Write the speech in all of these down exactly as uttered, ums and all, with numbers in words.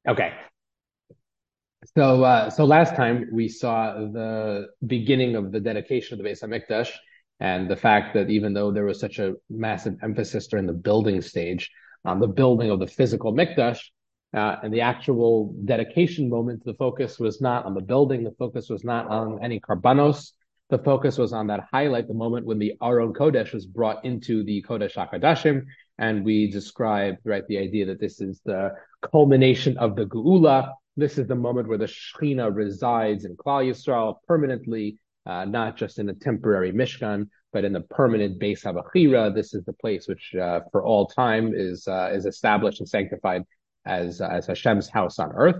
Okay. So, uh, so last time we saw the beginning of the dedication of the Beis Hamikdash, and the fact that even though there was such a massive emphasis during the building stage on the building of the physical Mikdash, uh, and the actual dedication moment, the focus was not on the building, the focus was not on any karbanos, the focus was on that highlight, the moment when the Aron Kodesh was brought into the Kodesh HaKodashim, and we described, right, the idea that this is the culmination of the Geula. This is the moment where the Shekhinah resides in Klal Yisrael permanently, uh, not just in a temporary Mishkan, but in the permanent Beis Habachira. This is the place which, uh, for all time, is uh, is established and sanctified as uh, as Hashem's house on earth.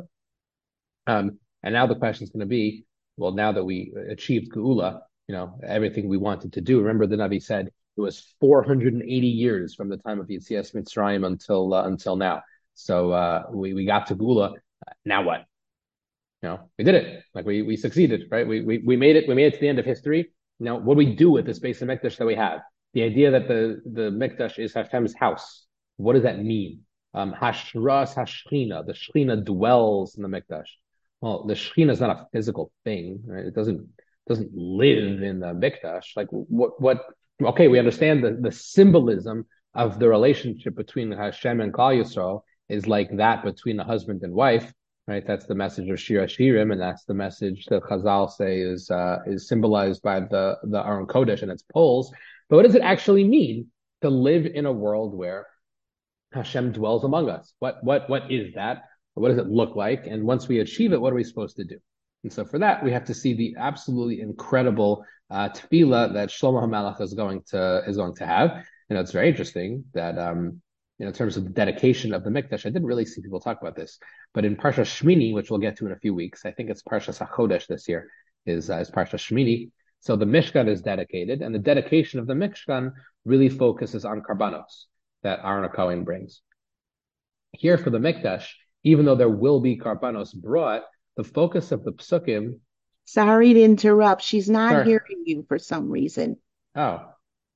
Um, and now the question is going to be, well, now that we achieved Geula, you know, everything we wanted to do. Remember, the Navi said it was four hundred eighty years from the time of Yetzias Mitzrayim until uh, until now. So uh, we we got to Geula. Now what? You know, we did it. Like we we succeeded, right? We we we made it. We made it to the end of history. Now, what do we do with this Beis Hamikdash that we have? The idea that the the Mikdash is Hashem's house. What does that mean? Um, Hashras Hashchina. The Shechina dwells in the Mikdash. Well, the Shechina is not a physical thing, right? It doesn't doesn't live in the Mikdash. Like what what? Okay, we understand the the symbolism of the relationship between Hashem and Klal Yisrael is like that between a husband and wife, right? That's the message of Shir Hashirim, and that's the message that Chazal say is uh, is symbolized by the the Aron Kodesh and its poles. But what does it actually mean to live in a world where Hashem dwells among us? What what what is that? What does it look like? And once we achieve it, what are we supposed to do? And so for that, we have to see the absolutely incredible uh, tefillah that Shlomo HaMelech is going to is going to have. And it's very interesting that um, you know, in terms of the dedication of the Mikdash, I didn't really see people talk about this, but in Parsha Shmini, which we'll get to in a few weeks, I think it's Parsha Sachodesh this year, is uh, is Parsha Shmini. So the Mishkan is dedicated, and the dedication of the Mishkan really focuses on karbanos that Aaron Cohen brings. Here for the Mikdash, even though there will be karbanos brought, the focus of the psukim. Sorry to interrupt. She's not Sorry. hearing you for some reason. Oh,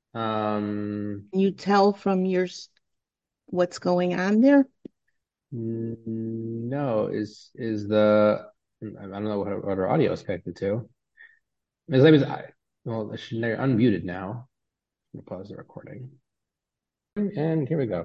um, Can you tell from your what's going on there? no, is is the I don't know what, what our audio is connected to. His name is I. Well, they're unmuted now. I'm gonna pause the recording, and here we go.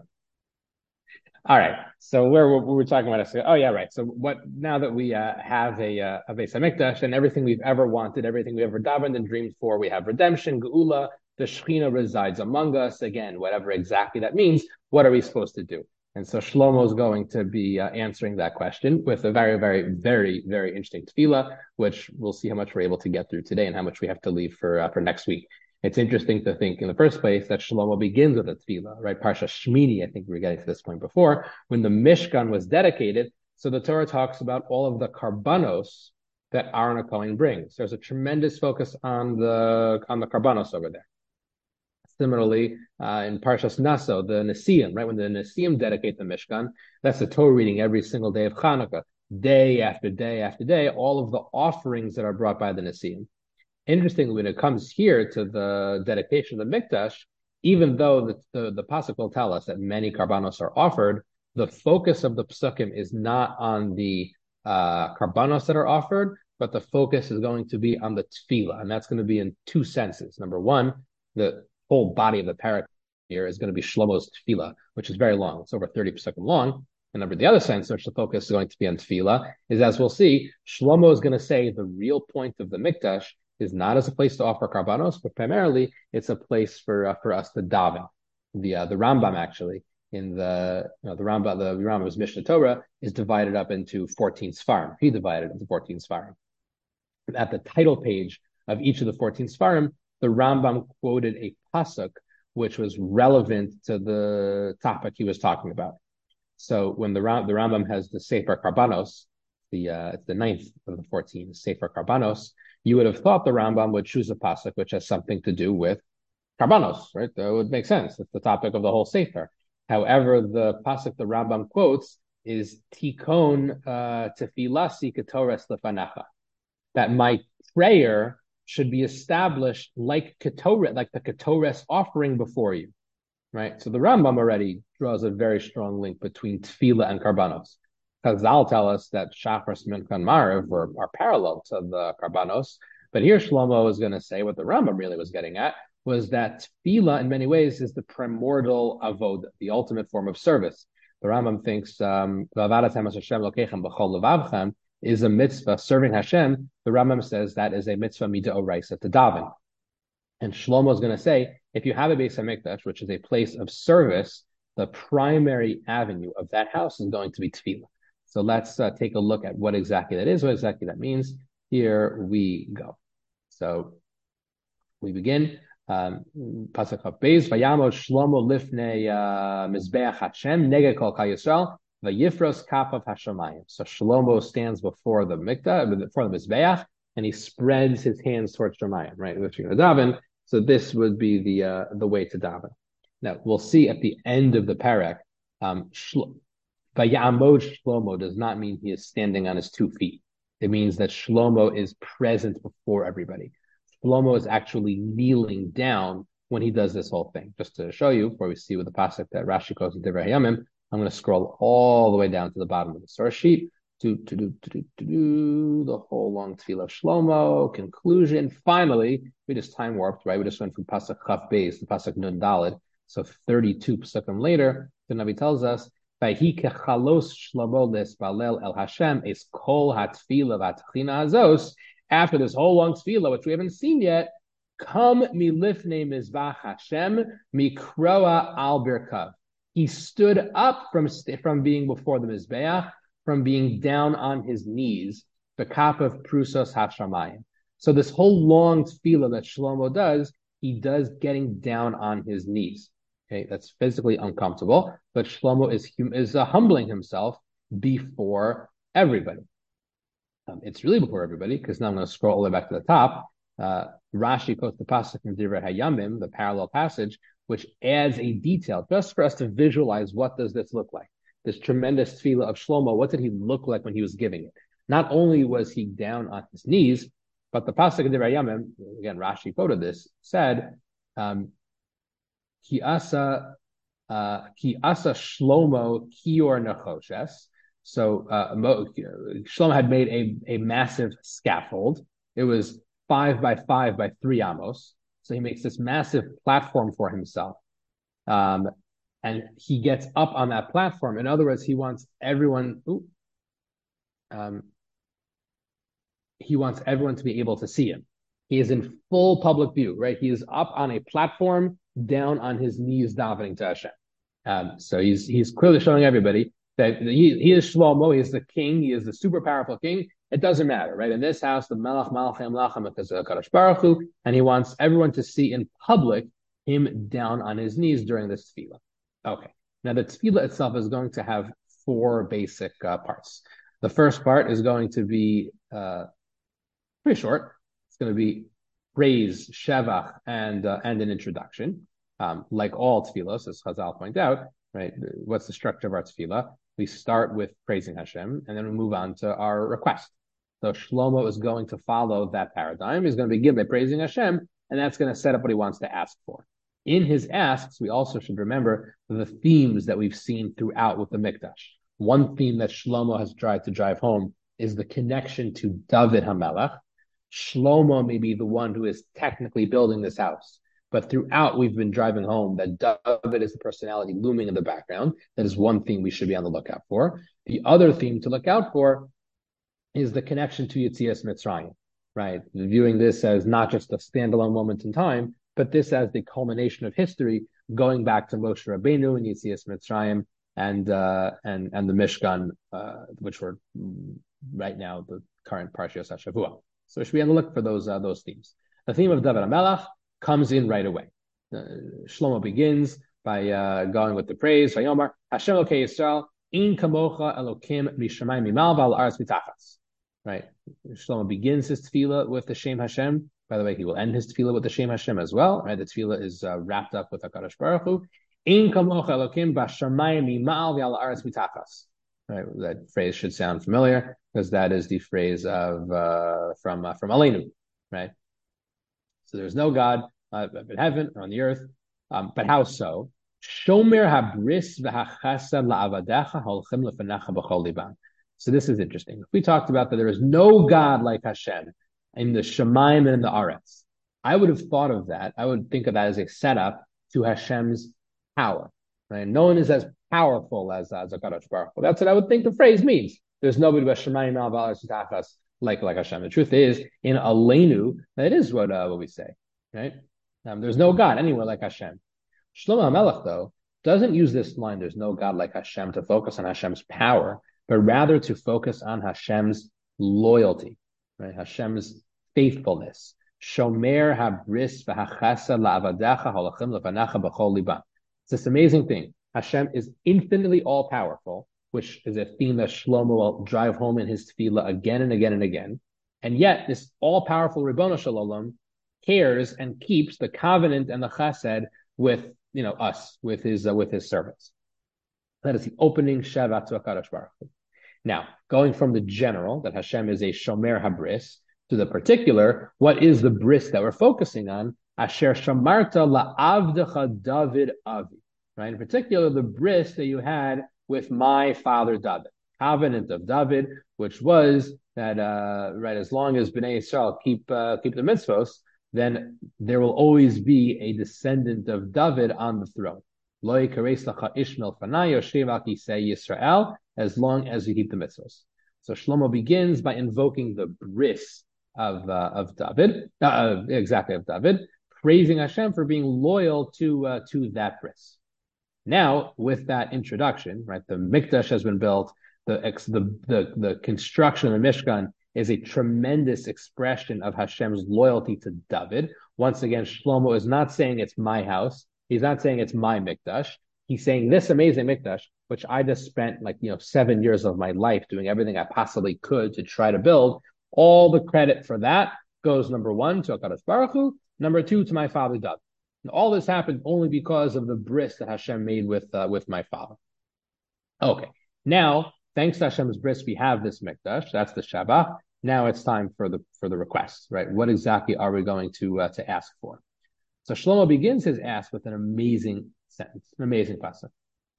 All right. So where we were talking about, oh yeah, right. So what now that we uh, have a uh, a Beis Hamikdash and everything we've ever wanted, everything we ever davened and dreamed for, we have redemption, Geula, the Shekhinah resides among us. Again, whatever exactly that means, what are we supposed to do? And so Shlomo is going to be uh, answering that question with a very, very, very, very interesting tefillah, which we'll see how much we're able to get through today and how much we have to leave for uh, for next week. It's interesting to think in the first place that Shlomo begins with a tefillah, right? Parsha Shmini, I think we were getting to this point before, when the Mishkan was dedicated. So the Torah talks about all of the karbanos that Aaron HaKohen brings. There's a tremendous focus on the on the karbanos over there. Similarly, uh, in Parshas Naso, the Nesiim, right? When the Nesiim dedicate the Mishkan, that's the Torah reading every single day of Hanukkah, day after day after day, all of the offerings that are brought by the Nesiim. Interestingly, when it comes here to the dedication of the Mikdash, even though the, the, the Pasuk will tell us that many karbanos are offered, the focus of the Psukim is not on the uh, karbanos that are offered, but the focus is going to be on the tefillah, and that's going to be in two senses. Number one, the whole body of the parak here is going to be Shlomo's tefillah, which is very long. It's over thirty psukim long. And number the other sense, which the focus is going to be on tefillah, is as we'll see, Shlomo is going to say the real point of the Mikdash is not as a place to offer karbanos, but primarily it's a place for uh, for us to daven. The uh, the Rambam actually in the you know, the Rambam the Rambam's Mishnah Torah is divided up into fourteen svarim. He divided it into fourteen svarim. At the title page of each of the fourteen svarim, the Rambam quoted a pasuk which was relevant to the topic he was talking about. So when the the Rambam has the Sefer Karbanos, the uh, it's the ninth of the fourteen Sefer Karbanos, you would have thought the Rambam would choose a pasuk which has something to do with Karbanos, right? That would make sense. It's the topic of the whole Sefer. However, the pasuk the Rambam quotes is Tikon uh, Tefilasi Ketores Lefanecha, that my prayer should be established like Ketoret, like the Ketores offering before you, right? So the Rambam already draws a very strong link between Tefillah and Karbanos. Chazal tell us that Shachris, Mincha, and Mariv were, are parallel to the Karbanos. But here Shlomo is going to say what the Rambam really was getting at was that tefillah, in many ways, is the primordial avoda, the ultimate form of service. The Rambam thinks um, is a mitzvah, serving Hashem. The Rambam says that is a mitzvah midoraisa to daven. And Shlomo is going to say, if you have a Beis Hamikdash, which is a place of service, the primary avenue of that house is going to be tefillah. So let's uh, take a look at what exactly that is, what exactly that means. Here we go. So we begin. Um, Pasuk Beis Vayamod Shlomo lifnei mizbeach Hashem neged kol kal Yisrael vayifros kapav hashamayim. So Shlomo stands before the mikdash, before the mizbeach, and he spreads his hands towards Shemayim. Right, if you're going to daven, so this would be the uh, the way to daven. Now we'll see at the end of the parak. Um, Vayamod Shlomo does not mean he is standing on his two feet. It means that Shlomo is present before everybody. Shlomo is actually kneeling down when he does this whole thing. Just to show you, before we see with the pasuk that Rashi quotes in Divrei Hayamim, I'm going to scroll all the way down to the bottom of the source sheet to to do to do to do the whole long tefillah of Shlomo conclusion. Finally, we just time warped, right? We just went from pasuk Chaf Beis to pasuk Nun Daled. So thirty-two pasukim later, the Navi tells us, "Vayhi kechalos Shlomo lesbalel el Hashem es kol hatfilah v'atchina hazos." After this whole long tefillah, which we haven't seen yet, come milifnei mizbach Hashem mikroa al birkav. He stood up from from being before the mizbeach, from being down on his knees, the kap of prusos hashamayim. So this whole long tefillah that Shlomo does, he does getting down on his knees. Okay, that's physically uncomfortable, but Shlomo is is uh, humbling himself before everybody. Um, it's really before everybody, because now I'm going to scroll all the way back to the top. Uh, Rashi quotes the pasuk in Divrei Hayamim, the parallel passage, which adds a detail just for us to visualize what does this look like. This tremendous tefillah of Shlomo, what did he look like when he was giving it? Not only was he down on his knees, but the pasuk in Divrei Hayamim, again, Rashi quoted this, said, um, Ki asa, uh, ki asa Shlomo kior nechoshes. So uh, Shlomo had made a, a massive scaffold. It was five by five by three amos. So he makes this massive platform for himself. Um, and he gets up on that platform. In other words, he wants everyone, ooh, um, he wants everyone to be able to see him. He is in full public view, right? He is up on a platform, down on his knees, davening to Hashem. Um, so he's he's clearly showing everybody that he, he is Shlomo, he is the king, he is the super powerful king. It doesn't matter, right? In this house, the Melech Malchem Lachem is Kadosh Baruch Hu, and he wants everyone to see in public him down on his knees during this tefillah. Okay, now the tefillah itself is going to have four basic uh, parts. The first part is going to be uh, pretty short. It's going to be praise, shevach, and uh, and an introduction, um, like all tefillahs, as Chazal point out. Right? What's the structure of our tefillah? We start with praising Hashem, and then we move on to our request. So Shlomo is going to follow that paradigm. He's going to begin by praising Hashem, and that's going to set up what he wants to ask for. In his asks, we also should remember the themes that we've seen throughout with the Mikdash. One theme that Shlomo has tried to drive home is the connection to David HaMelech. Shlomo may be the one who is technically building this house, but throughout, we've been driving home that David is the personality looming in the background. That is one theme we should be on the lookout for. The other theme to look out for is the connection to Yetzias Mitzrayim, right? Viewing this as not just a standalone moment in time, but this as the culmination of history, going back to Moshe Rabbeinu and Yetzias Mitzrayim and uh, and and the Mishkan, uh, which were right now the current Parshas HaShavua. So we should be on the look for those uh, those themes. The theme of David HaMelech comes in right away. Uh, Shlomo begins by uh, going with the praise. Vayomar Hashem Elokei Yisrael in kamocha Elokim mishamayim mimal v'al aretz mitachas. Right. Shlomo begins his tefillah with the Shem Hashem. By the way, he will end his tefillah with the Shem Hashem as well. Right. The tefillah is uh, wrapped up with HaKadosh Baruch Hu. In kamocha Elokim b'shamayim mimal v'al aretz mitachas. Right. That phrase should sound familiar because that is the phrase of uh, from uh, from Aleinu. Right. So there's no God uh, in heaven or on the earth. Um, but how so? Shomer habris v'hachesed la'avadecha holchem lefenecha b'chol liban. So this is interesting. We talked about that there is no God like Hashem in the Shemaim and in the Aretz. I would have thought of that. I would think of that as a setup to Hashem's power. Right? No one is as powerful as as HaKadosh Baruch Hu. That's what I would think the phrase means. There's nobody but Shemaim al Tachas like like Hashem. The truth is, in Aleinu, that is what uh, what we say. Right? Um, there's no God anywhere like Hashem. Shlomo HaMelech, though, doesn't use this line, there's no God like Hashem, to focus on Hashem's power, but rather to focus on Hashem's loyalty, right? Hashem's faithfulness. Shomer habris v'hachasa la'avadecha holachim lefanacha b'chol liba. It's this amazing thing. Hashem is infinitely all-powerful, which is a theme that Shlomo will drive home in his tefillah again and again and again. And yet, this all-powerful Ribbono Shel Olam cares and keeps the covenant and the chesed with, you know, us, with his uh, with his servants. That is the opening Shabbat to HaKadosh Baruch Hu. Now, going from the general, that Hashem is a Shomer HaBris, to the particular, what is the bris that we're focusing on? Asher shamarta la'avdecha David avi. Right? In particular, the bris that you had with my father David. Covenant of David, which was that, uh, right, as long as Bnei Yisrael keep, uh, keep the mitzvos, then there will always be a descendant of David on the throne. Lo yikares lacha Ishmael fanayo sheva kisei Yisrael, as long as you keep the mitzvos. So Shlomo begins by invoking the bris of uh, of David, uh, exactly of David, praising Hashem for being loyal to uh, to that bris. Now, with that introduction, right, the Mikdash has been built, the the the, the construction of the Mishkan is a tremendous expression of Hashem's loyalty to David. Once again, Shlomo is not saying it's my house. He's not saying it's my Mikdash. He's saying this amazing Mikdash, which I just spent like, you know, seven years of my life doing everything I possibly could to try to build. All the credit for that goes, number one, to HaKadosh Baruch Hu, number two, to my father David. And all this happened only because of the bris that Hashem made with uh, with my father. Okay, now, thanks to Hashem's bris, we have this Mikdash. That's the Shabbat. Now it's time for the for the request, right? What exactly are we going to uh, to ask for? So Shlomo begins his ask with an amazing sentence, an amazing passage.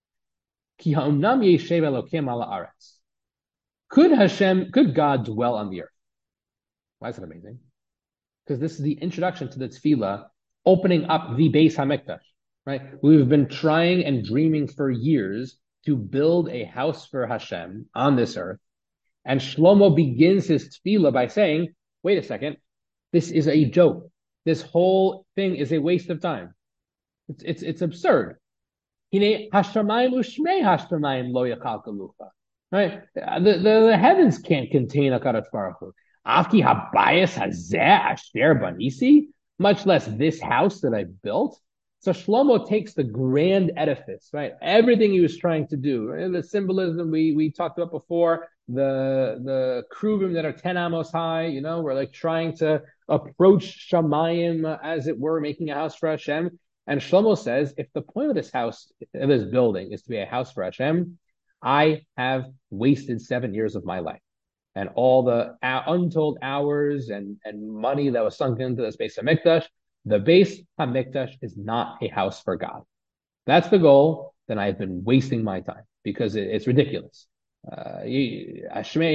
Ki ha'omnam yeshev Elokim ala aretz. Could Hashem, could God dwell on the earth? Why is that amazing? Because this is the introduction to the tefillah, opening up the Beis HaMikdash, right? We've been trying and dreaming for years to build a house for Hashem on this earth. And Shlomo begins his tefillah by saying, wait a second, this is a joke. This whole thing is a waste of time. It's it's, it's absurd. Right? The, the, the heavens can't contain HaKadosh Baruch Hu. Afki habayis hazeh asher banisi, much less this house that I built. So Shlomo takes the grand edifice, right? Everything he was trying to do, right? The symbolism we, we talked about before, the the kruvim that are ten amos high, you know, we're like trying to approach Shamayim, as it were, making a house for Hashem. And Shlomo says, if the point of this house, of this building, is to be a house for Hashem, I have wasted seven years of my life. And all the uh, untold hours and, and money that was sunk into this Beis HaMikdash, the Beis HaMikdash is not a house for God. That's the goal, then I've been wasting my time, because it, it's ridiculous. Uh, the,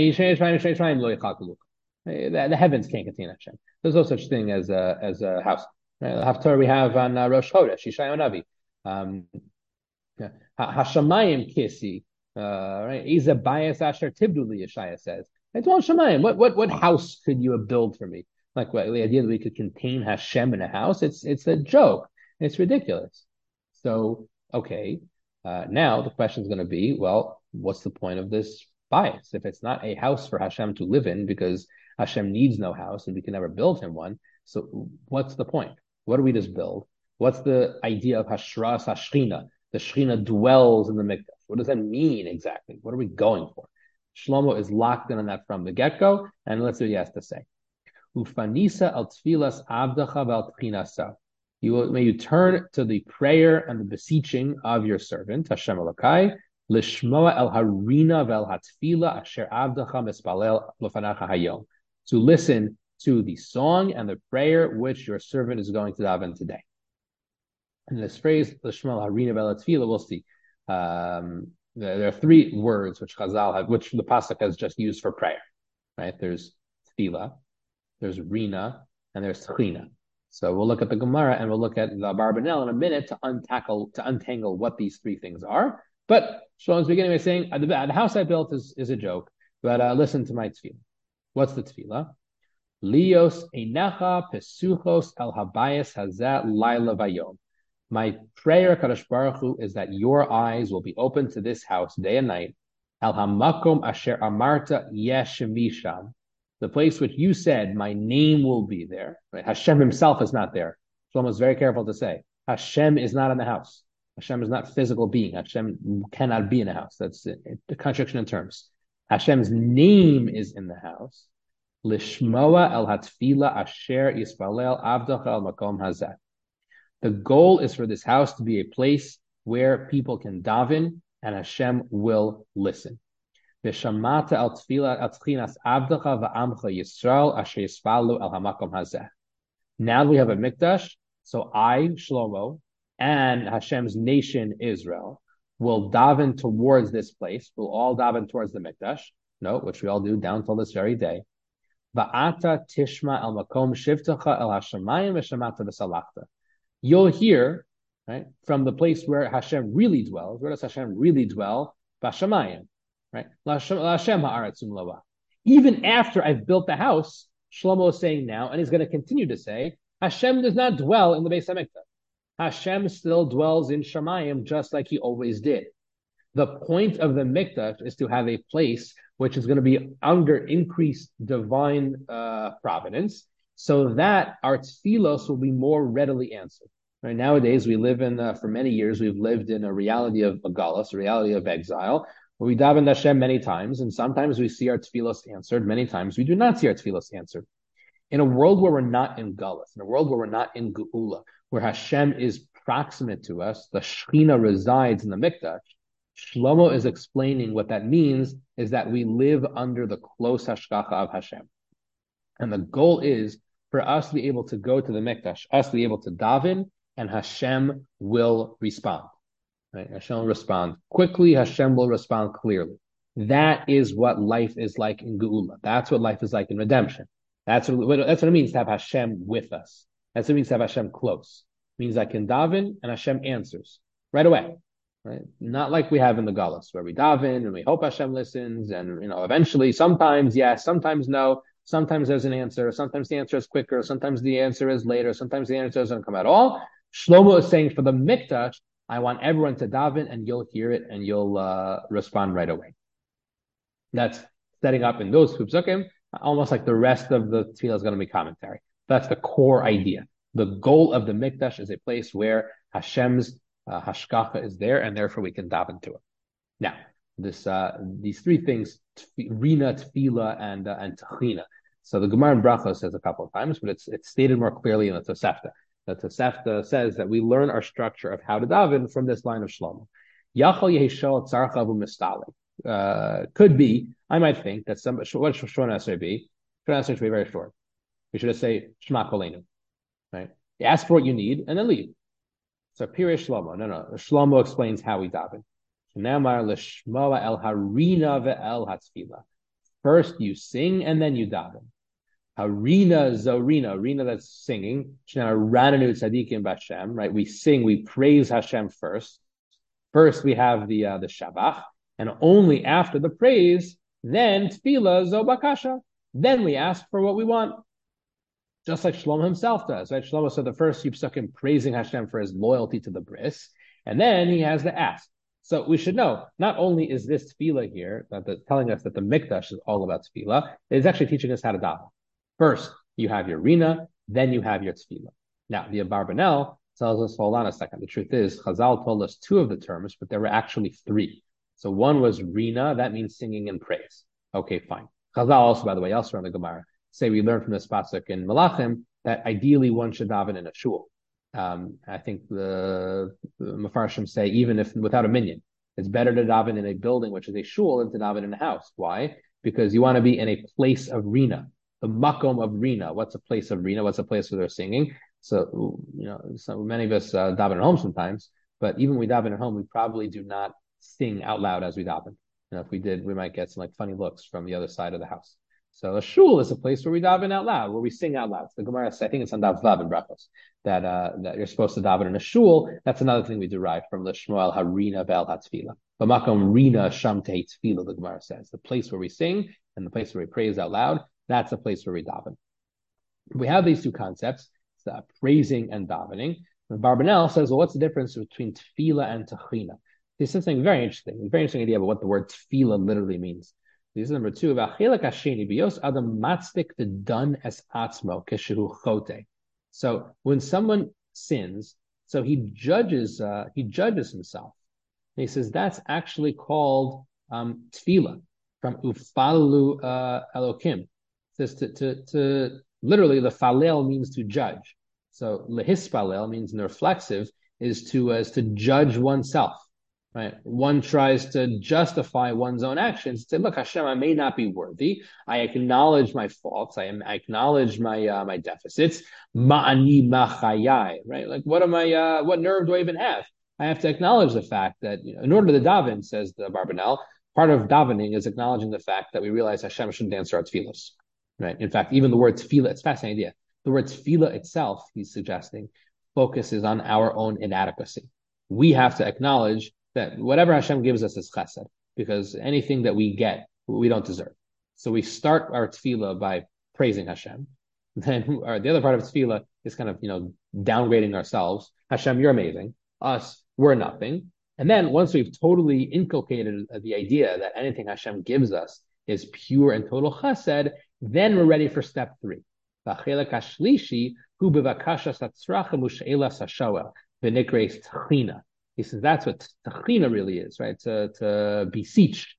the heavens can't contain Hashem. There's no such thing as a, as a house. Right? The Haftarah we have on uh, Rosh Chodesh, Yishayahu Navi. Um, Hashamayim kisi, right? Iza bayas asher tibduli, Yeshaya says. It's all Shemayim. What what what house could you have built for me? Like what, the idea that we could contain Hashem in a house? It's it's a joke. It's ridiculous. So okay, uh, now the question is going to be, well, what's the point of this bias? If it's not a house for Hashem to live in, because Hashem needs no house and we can never build him one. So what's the point? What do we just build? What's the idea of Hashras Hashchina? The Shechina dwells in the Mikdash. What does that mean exactly? What are we going for? Shlomo is locked in on that from the get-go, and let's see what he has to say. Ufanisa al tfilas avdacha val tchinasa. You will, may you turn to the prayer and the beseeching of your servant, Hashem Elokai, lishmoa el harina vel hatfila asher avdacha mispalel lofanacha hayom. To listen to the song and the prayer which your servant is going to daven today. And this phrase, lishmoa el harina vel hatfila, we'll see. Um, There, there are three words which Chazal have, which the pasuk has just used for prayer. Right? There's tefillah, there's rina, and there's tchina. So we'll look at the Gemara and we'll look at the Abarbanel in a minute to untackle, to untangle what these three things are. But Shlomo's beginning by saying, the, the house I built is, is a joke, but uh, listen to my tefillah. What's the tefillah? Lios einecha pesuchos el habayis hazeh laila vayom. My prayer, Kadosh Baruch Hu, is that your eyes will be open to this house day and night. El hamakom asher amarta yesh misham, the place which you said my name will be there. Right? Hashem himself is not there. Shlomo is very careful to say Hashem is not in the house. Hashem is not physical being. Hashem cannot be in a house. That's a contradiction in terms. Hashem's name is in the house. Lishmoa el hatfila asher yispalel avdocha el makom hazeh. The goal is for this house to be a place where people can daven and Hashem will listen. V'shamata el tefila el tchinas avdocha va'amcha Yisrael asher yispalu el hamakom hazeh. Now we have a mikdash, so I, Shlomo, and Hashem's nation, Israel, will daven towards this place. We'll all daven towards the mikdash. No, which we all do down till this very day. Va'ata tishma el makom shivtacha el hashamayim v'shamata v'salachta. You'll hear, right, from the place where Hashem really dwells. Where does Hashem really dwell? Bashamayim, right? Lashem ha'aratzum loa. Even after I've built the house, Shlomo is saying now, and he's going to continue to say, Hashem does not dwell in the Beis HaMikdash. Hashem still dwells in Shamayim just like he always did. The point of the Mikdash is to have a place which is going to be under increased divine uh, providence, so that our tefillos will be more readily answered. Right? Nowadays, we live in, uh, for many years, we've lived in a reality of galus, a reality of exile, where we daven Hashem many times, and sometimes we see our tefillos answered, many times we do not see our tefillos answered. In a world where we're not in galus, in a world where we're not in geula, where Hashem is proximate to us, the Shekhinah resides in the Mikdash, Shlomo is explaining what that means is that we live under the close hashgacha of Hashem. And the goal is for us to be able to go to the Mikdash, us to be able to daven, and Hashem will respond. Right? Hashem will respond quickly, Hashem will respond clearly. That is what life is like in Geula. That's what life is like in redemption. That's what, that's what it means to have Hashem with us. That's what it means to have Hashem close. It means I can daven and Hashem answers right away. Right? Not like we have in the Galus, where we daven and we hope Hashem listens, and you know, eventually, sometimes yes, sometimes no, sometimes there's an answer, sometimes the answer is quicker, sometimes the answer is later, sometimes the answer doesn't come at all. Shlomo is saying for the Mikdash, I want everyone to daven, and you'll hear it, and you'll uh, respond right away. That's setting up in those psukim, almost like the rest of the tefillah is going to be commentary. That's the core idea. The goal of the Mikdash is a place where Hashem's Uh, hashgacha is there, and therefore we can daven to it. Now, this uh, these three things: tf- rina, tefillah, and uh, and tchina. So the Gemara in Brachos says a couple of times, but it's it's stated more clearly in the Tosefta. The Tosefta says that we learn our structure of how to daven from this line of Shlomo. Yachal yehishol tzarcha v'mistale. Uh, could be, I might think that some. What should Shon answer be? Shon answer should be very short. We should just say Shema Kolenu, right? You ask for what you need and then leave. So Pirish Shlomo. No, no. Shlomo explains how we daven. el harina ve'el hatzfila. First you sing and then you daven. Harina zorina, rina that's singing. Rananu tzadikim b'Hashem. Right? We sing, we praise Hashem first. First we have the uh, the shabach, and only after the praise, then tefillah zo bakasha. Then we ask for what we want. Just like Shlomo himself does, right? Shlomo said the first few psukim praising Hashem for his loyalty to the bris, and then he has the ask. So we should know, not only is this tefillah here, that the, telling us that the mikdash is all about tefillah, it is actually teaching us how to daven. First, you have your rina, then you have your tefillah. Now, the Abarbanel tells us, hold on a second, the truth is, Chazal told us two of the terms, but there were actually three. So one was rina, that means singing and praise. Okay, fine. Chazal also, by the way, elsewhere in the Gemara, say we learn from this pasuk in Malachim that ideally one should daven in a shul. Um, I think the, the Mefarshim say even if without a minyan, it's better to daven in a building which is a shul than to daven in a house. Why? Because you want to be in a place of rina, the makom of rina. What's a place of rina? What's a place where they're singing? So you know, so many of us uh, daven at home sometimes, but even when we daven at home, we probably do not sing out loud as we daven. You know, if we did, we might get some like funny looks from the other side of the house. So a shul is a place where we daven out loud, where we sing out loud. The Gemara, I think it's on Daf Vav in Brachos, that uh, that you're supposed to daven in a shul. That's another thing we derive from Lishmoel Harina Vel Hatzfila. B'makom Rina Sham Tei Tfila, the Gemara says, the place where we sing and the place where we praise out loud. That's the place where we daven. We have these two concepts, uh, praising and davening. And Barbanel says, well, what's the difference between tefillah and techina? This is something very interesting, a very interesting idea about what the word tefillah literally means. This is number two. So when someone sins, so he judges, uh, he judges himself. And he says that's actually called um, tefillah from ufalu uh, elokim. It says to, to, to literally the falel means to judge. So lehispalel means in the reflexive is to as to judge oneself. Right? One tries to justify one's own actions. Say, look, Hashem, I may not be worthy. I acknowledge my faults. I, am, I acknowledge my uh, my deficits. Ma'ani machayai. Right? Like, what am I? Uh, what nerve do I even have? I have to acknowledge the fact that, you know, in order to daven, says the Barbanel, part of davening is acknowledging the fact that we realize Hashem shouldn't answer our tefillos. Right? In fact, even the word tefillah, it's a fascinating idea. The word tefillah itself, he's suggesting, focuses on our own inadequacy. We have to acknowledge that whatever Hashem gives us is chesed, because anything that we get, we don't deserve. So we start our tefillah by praising Hashem. Then or the other part of tefillah is kind of, you know, downgrading ourselves. Hashem, you're amazing. Us, we're nothing. And then once we've totally inculcated the idea that anything Hashem gives us is pure and total chesed, then we're ready for step three. V'achelek hashlishi hu bevakashas hatzrachem u'she'elas hashoel v'nikreis techina. He says that's what techina really is, right? To to beseech.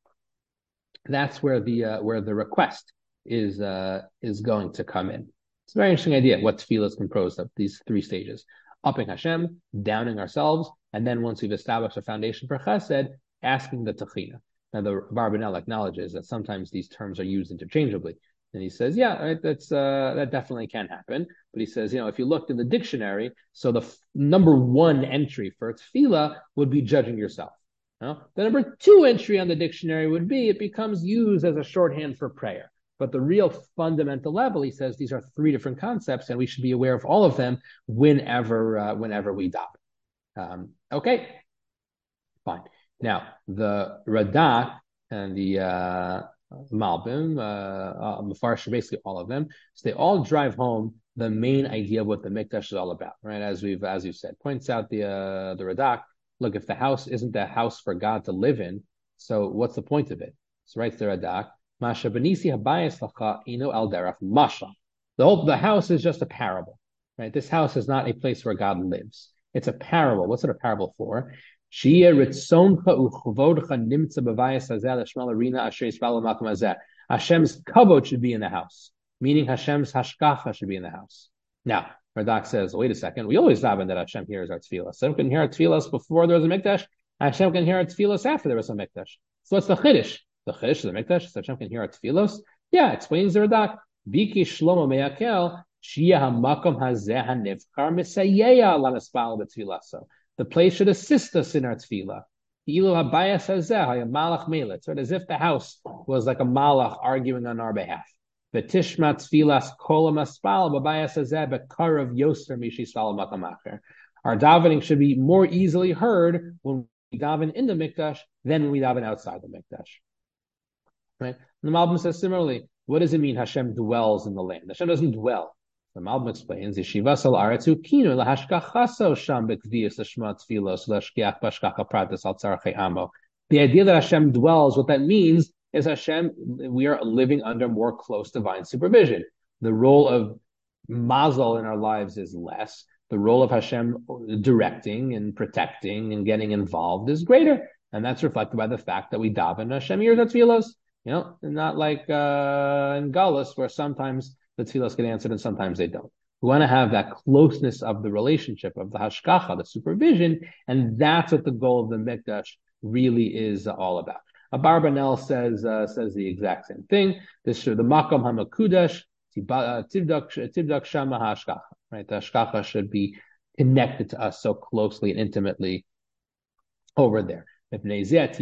That's where the uh, where the request is uh, is going to come in. It's a very interesting idea what tefillah is composed of, these three stages: upping Hashem, downing ourselves, and then once we've established a foundation for chesed, asking the techina. Now the Barbanel acknowledges that sometimes these terms are used interchangeably. And he says, yeah, right, that's uh, that definitely can happen. But he says, you know, if you looked in the dictionary, so the f- number one entry for tefillah would be judging yourself. You know? The number two entry on the dictionary would be it becomes used as a shorthand for prayer. But the real fundamental level, he says, these are three different concepts, and we should be aware of all of them whenever uh, whenever we daven. Um, okay, fine. Now the Radak and the uh, Malbim, uh, uh, Mefarshim, basically all of them. So they all drive home the main idea of what the Mikdash is all about, right? As we've, as you said, points out the uh, the Radak. Look, if the house isn't the house for God to live in, so what's the point of it? So writes the Radak, Masha benisi habayis lacha ino al deraf masha. The whole the house is just a parable, right? This house is not a place where God lives. It's a parable. What's it a parable for? Hashem's kavod should be in the house, meaning Hashem's hashgacha should be in the house. Now, Radak says, wait a second, we always daven that Hashem hears our tefillah. Hashem can hear our tefillah before there was a mikdash, Hashem can hear our tefillah after there was a mikdash. So what's the chiddush? The chiddush of the mikdash, so Hashem can hear our tefillah? Yeah, explains the Radak. Biki Shlomo meyakel, shia hamakom hazeh hanivkar misayeya lanaspal b'tefillah. So the place should assist us in our tefillah. Right? As if the house was like a malach arguing on our behalf. Our davening should be more easily heard when we daven in the mikdash than when we daven outside the mikdash. Right? And the Malbim says similarly, what does it mean Hashem dwells in the land? Hashem doesn't dwell. The Malbim explains, Yeshivas al aretzu kinu lahashkachaso sham bekviyas lashma tfilos lashkiach bashkacha pratis al tzarchei amo. The idea that Hashem dwells, what that means is Hashem, we are living under more close divine supervision. The role of Mazel in our lives is less. The role of Hashem directing and protecting and getting involved is greater. And that's reflected by the fact that we daven Hashem hears our tfilos. You know, not like uh, in Galus, where sometimes the tefillos get answered and sometimes they don't. We want to have that closeness of the relationship, of the hashgacha, the supervision, and that's what the goal of the mikdash really is all about. Abarbanel says uh, says the exact same thing. This should the makom hamakudash tibdak shama hashgacha. Right, the hashgacha should be connected to us so closely and intimately over there. Because that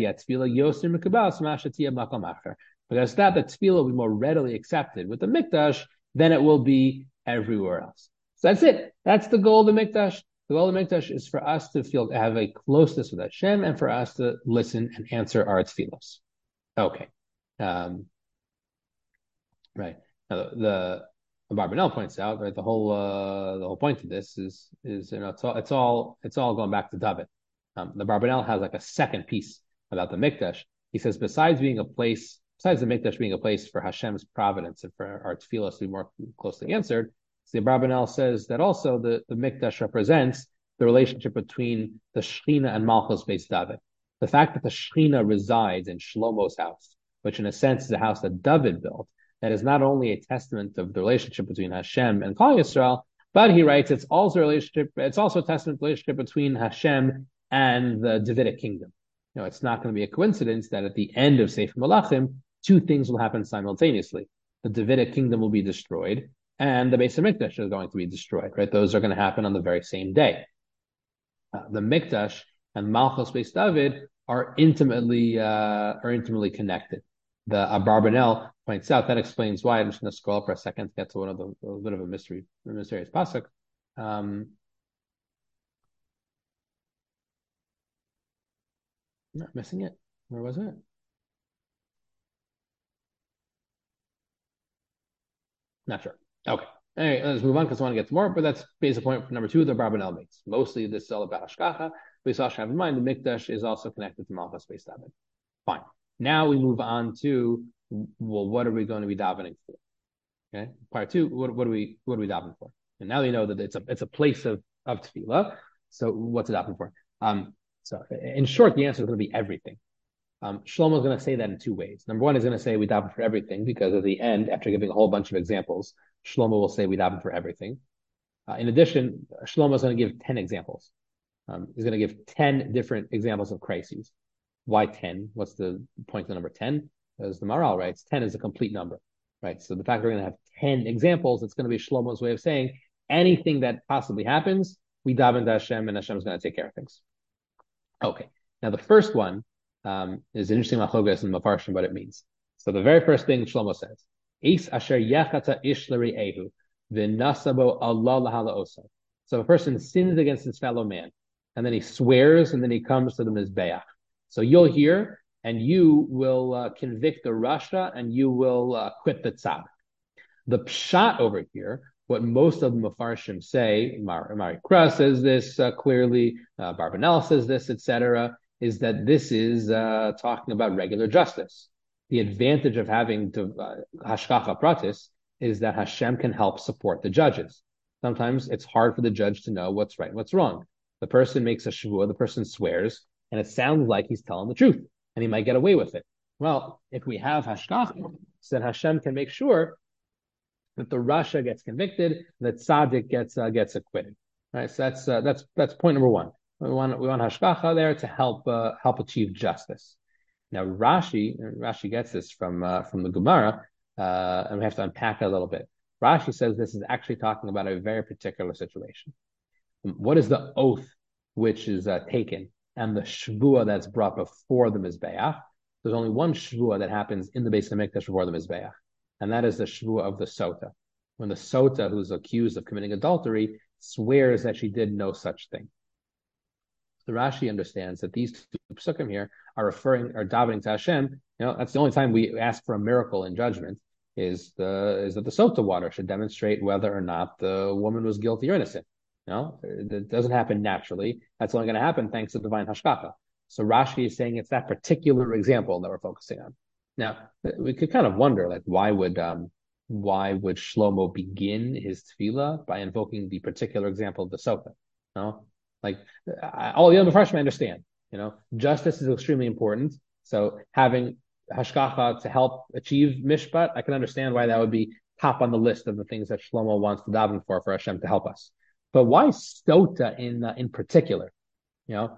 the tefillah will be more readily accepted with the mikdash than it will be everywhere else. So that's it. That's the goal of the mikdash. The goal of the mikdash is for us to feel have a closeness with Hashem and for us to listen and answer our tefillos. Okay, um, right. Now the, the Barbanel points out, right, the whole uh, the whole point of this is is you know it's all it's all it's all going back to David. Um, the Barbanel has like a second piece about the mikdash. He says besides being a place, besides the mikdash being a place for Hashem's providence and for our tefillos to be more closely answered, the Barbanel says that also the, the mikdash represents the relationship between the Shechina and Malchus Beis David. The fact that the Shechina resides in Shlomo's house, which in a sense is a house that David built, that is not only a testament of the relationship between Hashem and Klal Yisrael, but he writes it's also a relationship, it's also a testament to the relationship between Hashem and the Davidic kingdom. You know, it's not going to be a coincidence that at the end of Sefer Malachim, two things will happen simultaneously. The Davidic kingdom will be destroyed, and the Beis Hamikdash is going to be destroyed, right? Those are going to happen on the very same day. Uh, the Mikdash and Malchus Beis David are intimately uh, are intimately connected. The uh, Barbanel points out that explains why. I'm just going to scroll up for a second to get to one of the a little bit of a mystery, a mysterious pasuk. Um, not missing it. Where was it? Not sure. Okay. Anyway, let's move on because I want to get to more, but that's basic point for number two, the Barbanel makes. Mostly this is all about Hashgacha. We also have in mind the Mikdash is also connected to Malchus Beis David. Fine. Now we move on to, well, what are we going to be davening for? Okay. Part two, what, what are we what are we davening for? And now we know that it's a it's a place of, of tefillah. So what's it davening for? Um, so in short, the answer is going to be everything. Um, Shlomo is going to say that in two ways. Number one is going to say we daven for everything because at the end, after giving a whole bunch of examples, Shlomo will say we daven for everything. Uh, in addition, Shlomo is going to give ten examples. Um, he's going to give ten different examples of crises. Why ten? What's the point of number ten? As the Maral writes, ten is a complete number, right? So the fact we're going to have ten examples, it's going to be Shlomo's way of saying anything that possibly happens, we daven to Hashem and Hashem is going to take care of things. Okay. Now the first one um, is interesting machlokas and mafarshim what it means. So the very first thing Shlomo says, Eis asher yachata ish l'ri'ehu v'nasabo Allah lahala osa. So if a person sins against his fellow man, and then he swears, and then he comes to the Mizbeach. So you'll hear, and you will uh, convict the Rasha, and you will uh, quit the Tzaddik. The Pshat over here, what most of the Mefarshim say, Mar- Mari Kra says this uh, clearly, uh, Barbanel says this, et cetera, is that this is uh, talking about regular justice. The advantage of having to, uh, Hashgacha Pratis is that Hashem can help support the judges. Sometimes it's hard for the judge to know what's right and what's wrong. The person makes a shavua, the person swears, and it sounds like he's telling the truth, and he might get away with it. Well, if we have Hashgacha, then Hashem can make sure that the Rasha gets convicted, that Tzaddik gets uh, gets acquitted. Right? So that's uh, that's that's point number one. We want we want Hashgacha there to help uh, help achieve justice. Now Rashi Rashi gets this from uh, from the Gemara, uh, and we have to unpack it a little bit. Rashi says this is actually talking about a very particular situation. What is the oath which is uh, taken and the shvua that's brought before the Mizbeach? There's only one shvua that happens in the Beis Hamikdash before the Mizbeach, and that is the shvua of the sota. When the sota, who's accused of committing adultery, swears that she did no such thing. The Rashi understands that these two psukim here are referring, are davening to Hashem. You know, that's the only time we ask for a miracle in judgment is the is that the sota water should demonstrate whether or not the woman was guilty or innocent. You know, it doesn't happen naturally. That's only going to happen thanks to divine hashgacha. So Rashi is saying it's that particular example that we're focusing on. Now, we could kind of wonder, like, why would um, why would Shlomo begin his tefillah by invoking the particular example of the sota? You know, like all the other freshmen understand. You know, justice is extremely important. So having hashgacha to help achieve mishpat, I can understand why that would be top on the list of the things that Shlomo wants to daven for for Hashem to help us. But why sota in uh, in particular? You know,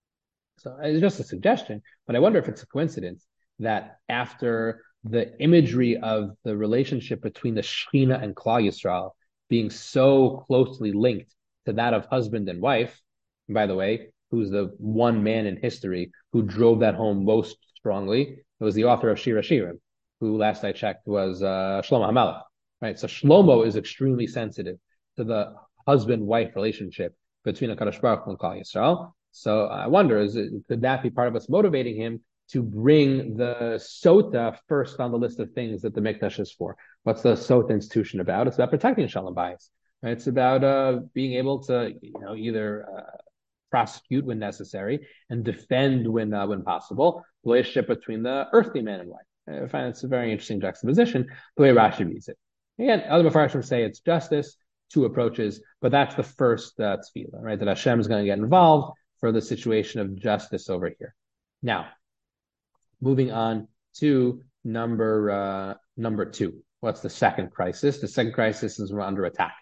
so it's just a suggestion. But I wonder if it's a coincidence that after the imagery of the relationship between the Shechina and Klal Yisrael being so closely linked to that of husband and wife, and by the way, who's the one man in history who drove that home most strongly. It was the author of Shir HaShirim, who last I checked was uh, Shlomo HaMelech, right? So Shlomo is extremely sensitive to the husband-wife relationship between HaKadosh Baruch Hu and Klal Yisrael. So I wonder, is it, could that be part of what's motivating him to bring the Sota first on the list of things that the Mikdash is for? What's the Sota institution about? It's about protecting Shalom Bayis. Right? It's about uh, being able to, you know, either uh, prosecute when necessary and defend when uh, when possible. The relationship between the earthly man and wife. I find it's a very interesting juxtaposition, the way Rashi reads it. Again, other Mepharshim say it's justice, two approaches, but that's the first uh, tefillah, right? That Hashem is going to get involved for the situation of justice over here. Now, moving on to number uh, number two. What's the second crisis? The second crisis is we're under attack.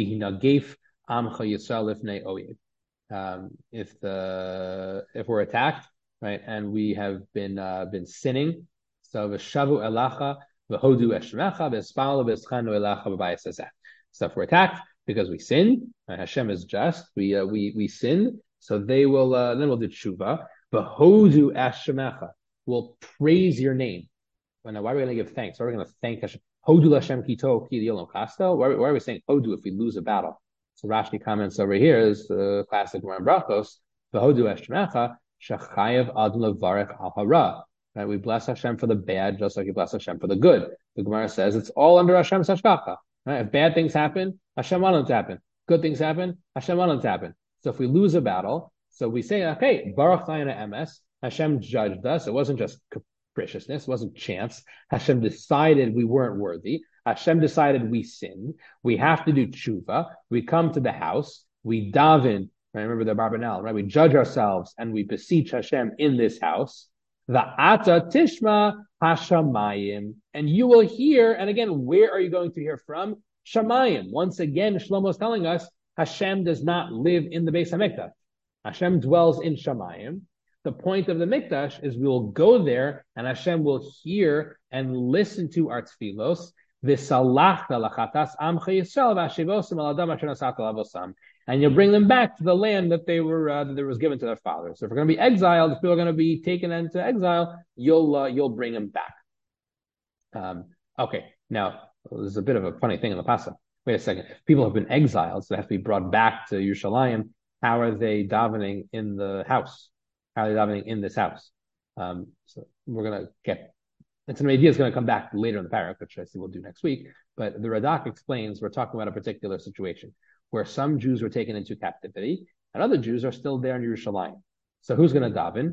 Um, if the if we're attacked, right, and we have been uh, been sinning, so v'shavu elacha v'hodu eshmecha v'espalu v'eschanu elacha b'bayis. So if we're attacked because we sin, right, Hashem is just, we uh, we we sin, so they will uh, then we'll do tshuva. V'hodu eshmecha, will praise your name. Well, now, why are we going to give thanks? Why are we going to thank Hashem? Hodu Hashem kito ki li'olam kasto. Why are we saying hodu if we lose a battle? So Rashi comments over here is the classic Gemara Brachos, v'hodu eshmecha shachayev adon levarech al hara. Right, we bless Hashem for the bad, just like you bless Hashem for the good. The Gemara says it's all under Hashem's hashgacha. Right, if bad things happen, Hashem wanted them to happen. Good things happen, Hashem wanted them to happen. So if we lose a battle, so we say, okay, Baruch Chayana Emes, Hashem judged us. It wasn't just capriciousness, it wasn't chance. Hashem decided we weren't worthy. Hashem decided we sinned. We have to do tshuva. We come to the house. We daven. Right? Remember the Barbanel, right? We judge ourselves and we beseech Hashem in this house. Va'ata tishma hashamayim. And you will hear, and again, where are you going to hear from? Shamayim. Once again, Shlomo is telling us Hashem does not live in the Beis HaMikdash. Hashem dwells in Shamayim. The point of the Mikdash is we will go there and Hashem will hear and listen to our tefillos. And you'll bring them back to the land that they were uh, that was given to their fathers. So if we're going to be exiled, if people are going to be taken into exile, you'll uh, you'll bring them back. Um, okay, now there's a bit of a funny thing in the pasuk. Wait a second. If people have been exiled, so they have to be brought back to Yerushalayim, how are they davening in the house? How are they davening in this house? Um, so we're going to get. It's an idea is going to come back later in the parak, which I see we'll do next week. But the Radak explains we're talking about a particular situation where some Jews were taken into captivity and other Jews are still there in Yerushalayim. So who's going to daven?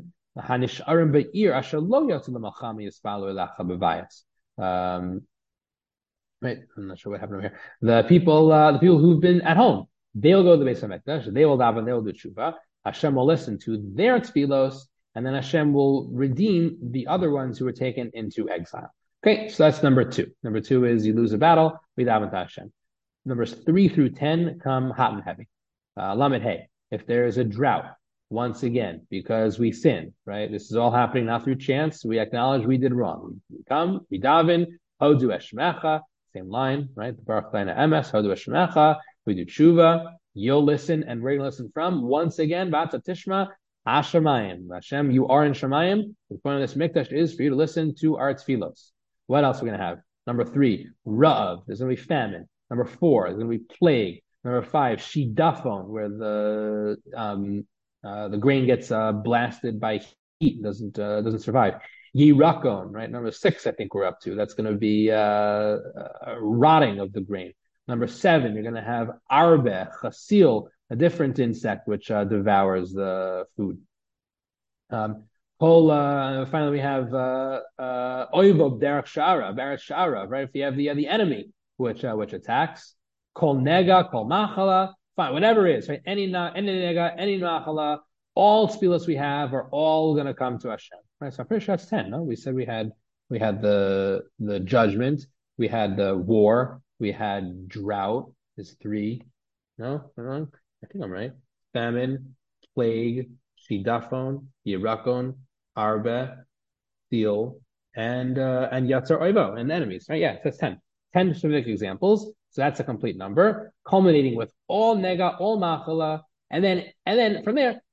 Um, right, I'm not sure what happened over here. The people, uh, the people who've been at home, they'll go to the Beis HaMikdash, they will daven, they will do tshuva. Hashem will listen to their tefillos, and then Hashem will redeem the other ones who were taken into exile. Okay, so that's number two. Number two is you lose a battle, we daven to Hashem. Numbers three through ten come hot and heavy. Uh, Lamed Hey, if there is a drought, once again, because we sin, right? This is all happening not through chance. We acknowledge we did wrong. We come, we daven, Hodu Eshmecha, same line, right? The Baruch Chayana Emes, Hodu Eshmecha, we do tshuva, you'll listen, and where you listen from, once again, Bata Tishma, Hashemayim. Hashem, you are in Shemayim. The point of this mikdash is for you to listen to our tefillos. What else are we going to have? Number three, Ra'av. There's going to be famine. Number four, there's going to be plague. Number five, Shidafon, where the um, uh, the grain gets uh, blasted by heat, doesn't uh, doesn't survive. Yirakon, right? Number six, I think we're up to. That's going to be uh, uh, rotting of the grain. Number seven, you're going to have Arbe, Chasil, a different insect which uh, devours the food. Um, whole, uh, finally, we have uh, uh, Oivob Derech Shara, Barat Shara, right? If you have the uh, the enemy which uh, which attacks, Kol Nega, Kol Machala, fine, whatever it is, right? Any na, any Nega, any Machala, all tefillos we have are all going to come to Hashem, right? So I'm pretty sure that's ten. No, we said we had we had the the judgment, we had the war, we had drought. Is three. No, am I wrong? I think I'm right. Famine, plague, shidafon, yirakon, arbe, seal, and uh, and yatzar oivo, and enemies. Right? Yeah, that's ten. Ten specific examples. So that's a complete number, culminating with all nega, all machala, and then and then from there,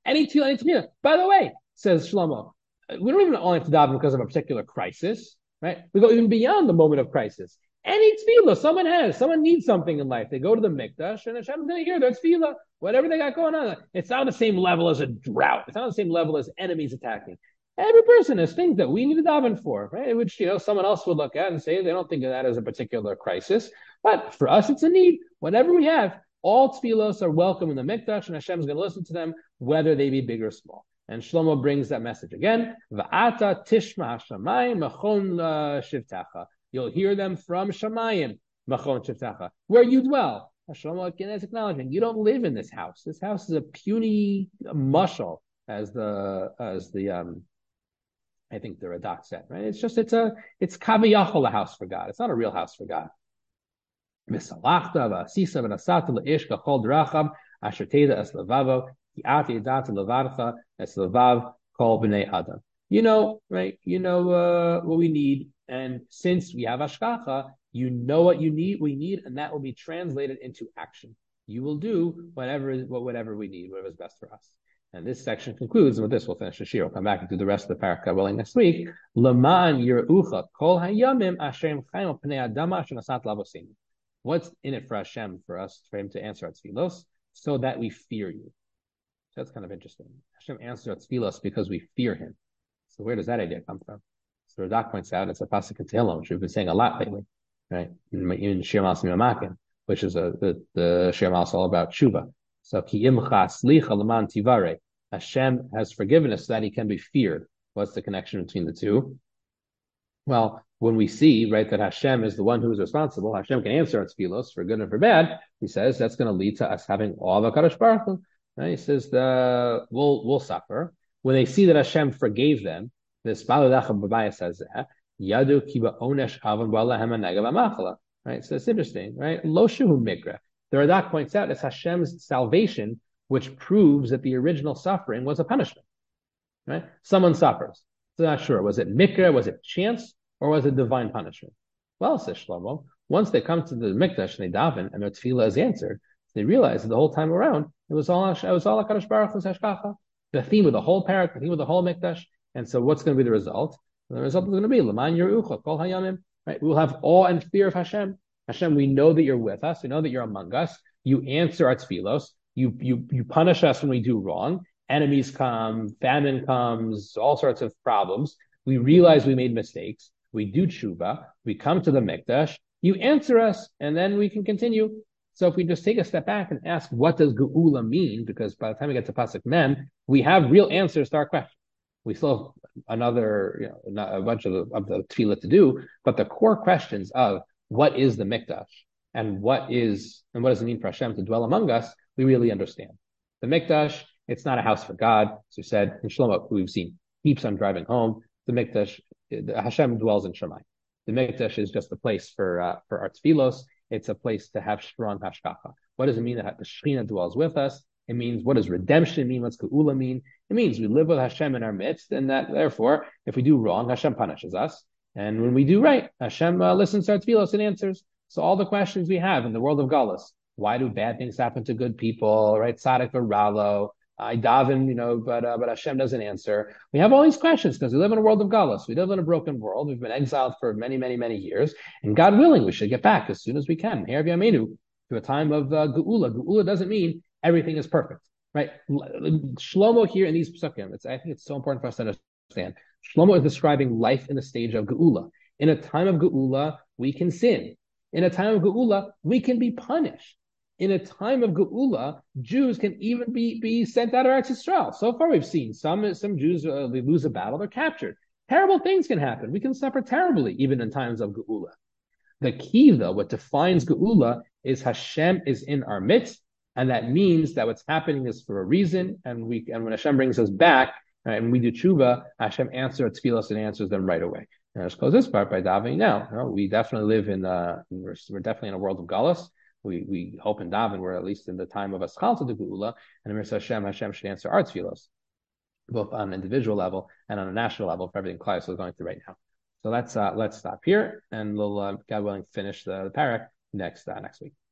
Any tefillah, any tefillah. By the way, says Shlomo, we don't even only have to daven because of a particular crisis, right? We go even beyond the moment of crisis. Any tefillah someone has, someone needs something in life. They go to the mikdash and Hashem's going to hear their tefillah, whatever they got going on. It's not on the same level as a drought. It's not on the same level as enemies attacking. Every person has things that we need to daven for, right? Which, you know, someone else would look at and say they don't think of that as a particular crisis. But for us, it's a need. Whatever we have, all tefillos are welcome in the mikdash, and Hashem is going to listen to them, whether they be big or small. And Shlomo brings that message again. Va'ata tishma hashamayim machon shivtacha. You'll hear them from Shamayim, machon shivtacha, where you dwell. Shlomo again is acknowledging you don't live in this house. This house is a puny mushal, as the as the um. I think the Radak said, right? It's just, it's a, it's kaviyachol, a house for God. It's not a real house for God. Misalachta v'asisa v'nasata le'ish kachol dracham asher teda es levavo ki ati edata levarcha es levav kol b'nei adam. You know, right? You know uh, what we need, and since we have ashkacha, you know what you need, we need, and that will be translated into action. You will do whatever, whatever we need, whatever is best for us. And this section concludes, and with this we'll finish the shir. We'll come back and do the rest of the parak willing next week. Laman yirucha kol hayamim asher chayim pnei adam asher nasat lavosim. What's in it for Hashem, for us, for Him to answer our tefillos, so that we fear you? So that's kind of interesting. Hashem answers our tefillos because we fear Him. So where does that idea come from? So Radak points out it's a pasuk in Tehillim, which we've been saying a lot lately, right? In Shir Malas Mimamakim, which is a, the the Shir Malas all about tshuva. So ki imcha slicha leman tivare. Hashem has forgiven us so that He can be feared. What's the connection between the two? Well, when we see, right, that Hashem is the one who is responsible, Hashem can answer our tefillos for good and for bad. He says that's going to lead to us having all of HaKadosh Baruch Hu. Right? He says the we'll we'll suffer when they see that Hashem forgave them. This Baladacha Babaya says that Yadu kiba onesh avon balahem anagav amachala. Right, so it's interesting, right? Lo shuhu mikra. The Radak points out it's Hashem's salvation which proves that the original suffering was a punishment. Right? Someone suffers. So not sure. Was it mikra? Was it chance? Or was it divine punishment? Well, says Shlomo, once they come to the mikdash and they daven and their tefillah is answered, they realize that the whole time around it was all it was all HaKadosh Baruch Hu's hashgacha, the theme of the whole parak, the theme of the whole mikdash. And so, what's going to be the result? The result is going to be L'man Yerucha Kol Hayamim. Right? We will have awe and fear of Hashem. Hashem, we know that you're with us. We know that you're among us. You answer our tefillos. You you you punish us when we do wrong. Enemies come, famine comes, all sorts of problems. We realize we made mistakes. We do tshuva. We come to the mikdash. You answer us, and then we can continue. So if we just take a step back and ask, what does geula mean? Because by the time we get to pasuk mem, we have real answers to our question. We still have another, you know, a bunch of the, of the tefillah to do, but the core questions of what is the mikdash and what is and what does it mean for Hashem to dwell among us, we really understand. The mikdash, it's not a house for God. As we said in Shlomo, we've seen keeps on driving home. The mikdash, Hashem dwells in Shammai. The mikdash is just a place for uh, for our tefillos. It's a place to have strong hashkacha. What does it mean that the Shekhinah dwells with us? It means, what does redemption mean? What's geula mean? It means we live with Hashem in our midst, and that therefore, if we do wrong, Hashem punishes us. And when we do right, Hashem uh, listens to our tefillos and answers. So all the questions we have in the world of Galus, why do bad things happen to good people, right? Tzaddik or Ralo, I daven, you know, but uh, but Hashem doesn't answer. We have all these questions because we live in a world of Galus. We live in a broken world. We've been exiled for many, many, many years. And God willing, we should get back as soon as we can. Her V'Yameinu, to a time of uh, geula. Geula doesn't mean everything is perfect, right? Shlomo here in these psukim, it's, I think it's so important for us to understand. Shlomo is describing life in the stage of geula. In a time of geula, we can sin. In a time of geula, we can be punished. In a time of geula, Jews can even be, be sent out of Eretz Yisrael. So far, we've seen some some Jews uh, they lose a battle, they're captured. Terrible things can happen. We can suffer terribly even in times of geula. The key, though, what defines geula is Hashem is in our midst, and that means that what's happening is for a reason. And we and when Hashem brings us back, right, and we do tshuva, Hashem answers tefillos and answers them right away. And let's close this part by davening now. You know, we definitely live in uh, we're, we're definitely in a world of galus. We we hope and daven we're at least in the time of Aschal to the Geula, and Amir Hashem, Hashem should answer our tefillos, both on an individual level and on a national level for everything Klai is going through right now. So let's uh, let's stop here, and we'll uh, God willing finish the, the parak next uh, next week.